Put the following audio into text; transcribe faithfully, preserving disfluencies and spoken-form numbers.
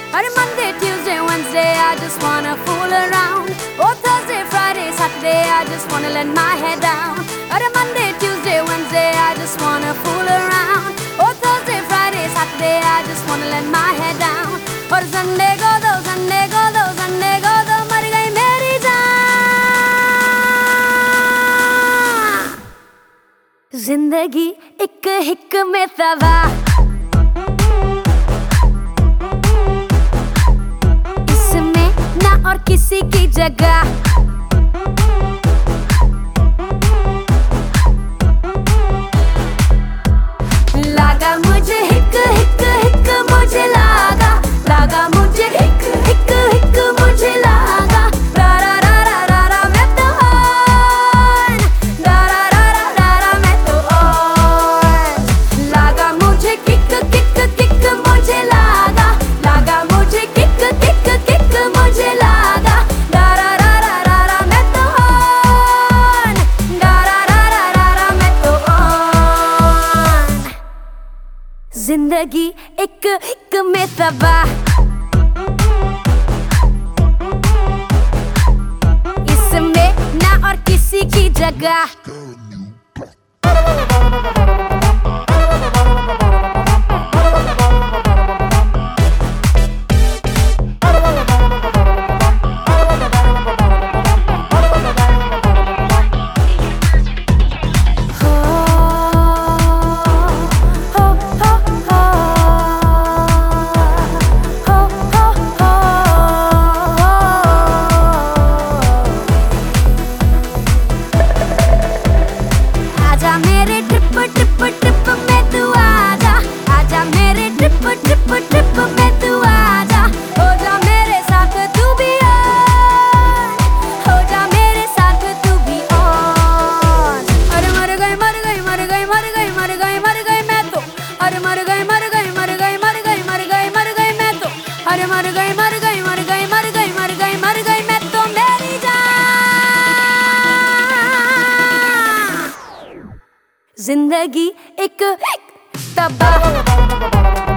अरे Monday, Tuesday, Wednesday, I just wanna fool around. Oh, Thursday, Friday, Saturday, I just wanna let my head down. अरे Monday, Tuesday, Wednesday, I just wanna fool around. Oh, Thursday, Friday, Saturday, I just wanna let my head down. और Sunday को दो, Sunday को दो, Sunday को दो, मर गई मेरी जान। जिंदगी एक हिक में तबाह, इसमें ना और किसी की जगह। लागा मुझे हिक हिक हिक मुझे लागा, लागा मुझे हिक हिक हिक मुझे लागा। रा रा रा रा रा रा मैं तो ऑन, रा रा रा रा रा रा मैं तो ऑन। लागा मुझे किक किक किक मुझे लागा, लागा मुझे किक किक किक मुझे लागा। रा रा रा रा रा रा मैं तो ऑन, रा रा रा रा रा रा मैं तो ऑन। जिंदगी एक एक में तबाह, इसमें ना और किसी की जगह। आजा मेरे ट्रिप ट्रिप ट्रिप में तू आजा, आजा मेरे ट्रिप ट्रिप ट्रिप में तू आजा। हो जा मेरे साथ तू भी ऑन, हो जा मेरे साथ तू भी ऑन। अरे मर गई मर गई मर गई मर गई मर गई मर गई मैं तो, अरे मर गई मर गई मर गई मर गई मर गई मर गई मैं तो, अरे मर गई मर गई मर गई मर गई मर गई मर गई मैं तो मेरी जान। जिंदगी एक एक तबाह।